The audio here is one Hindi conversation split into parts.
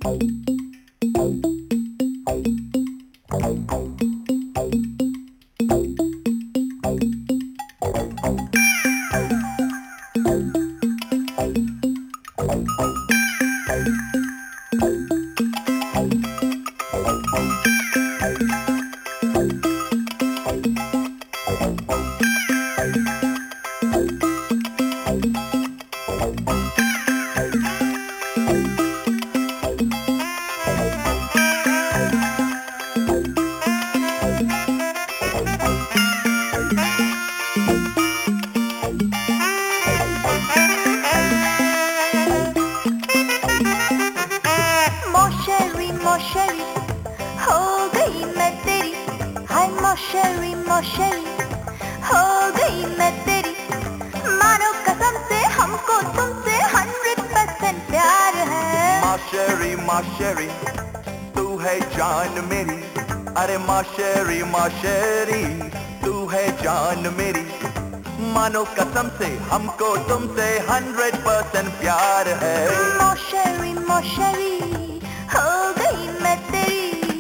मौशरी हो गई मैं तेरी, हाय मौशरी मौशरी हो गई मैं तेरी। मानो कसम से हमको तुमसे 100% प्यार है। मौशरी मौशरी तू है जान मेरी, अरे मौशरी मौशरी तू है जान मेरी। मानो कसम से हमको तुमसे 100% प्यार है। मौशरी मौशरी हो गई मैं तेरी।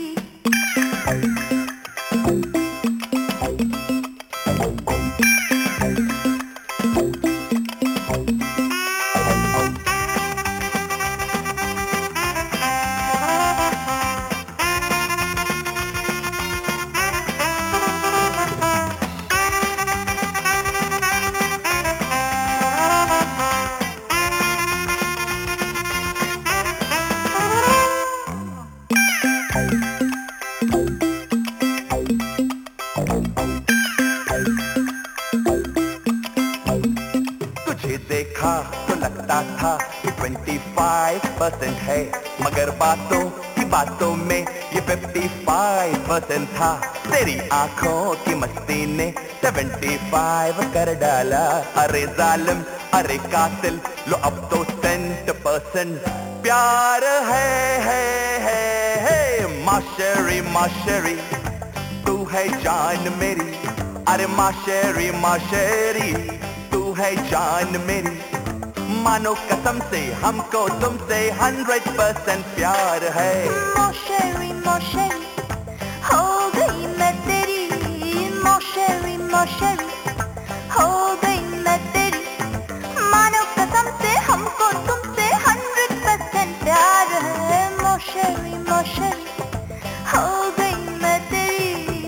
तुझे देखा तो लगता था कि 25% है, मगर बातों में ये 55% था। तेरी आंखों की मस्ती ने 75 कर डाला। अरे जालिम अरे कातिल लो अब तो 100% प्यार है। मौशरी मौशरी तू है जान मेरी, अरे मौशरी मौशरी तू है जान मेरी। मानो कसम से हमको तुमसे 100% प्यार है। मौशरी मौशरी हो गई मैं तेरी, मौशरी मौशरी हो गई मैं तेरी। मानो कसम से हमको तुमसे 100% प्यार है। मौशरी मौशरी हो गई मैं तेरी।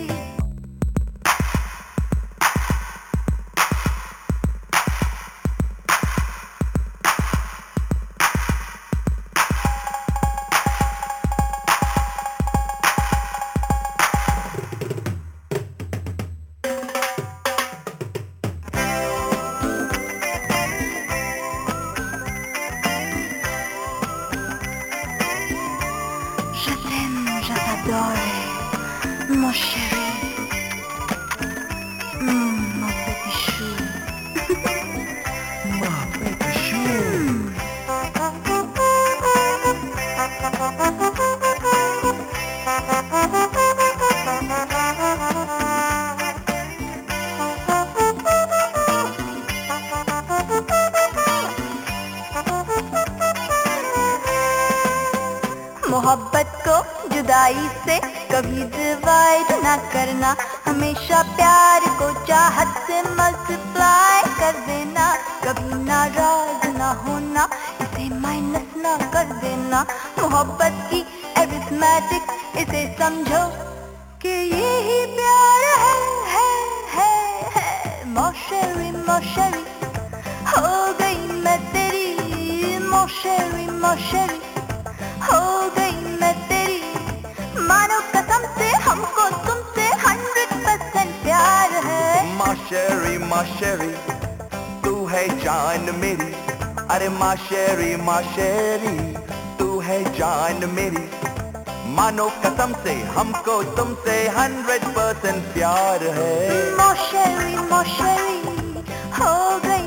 Je t'aime, je t'adore, mon chéri, mon petit chou, mon petit chou। मोहब्बत को जुदाई से कभी डिवाइड ना करना, हमेशा प्यार को चाहत से मल्टीप्लाई कर देना। कभी नाराज ना होना, इसे माइनस ना कर देना। मोहब्बत की एरिथमेटिक इसे समझो कि यही प्यार है। मौशरी मौशरी हो गई मैं तेरी, मौशरी मौशरी हो गई मैं तेरी। मानो कसम से हमको तुमसे 100% प्यार है। मौशरी मौशरी तू है जान मेरी, अरे मौशरी मौशरी तू है जान मेरी। मानो कसम से हमको तुमसे 100% प्यार है। मौशरी मौशरी हो गई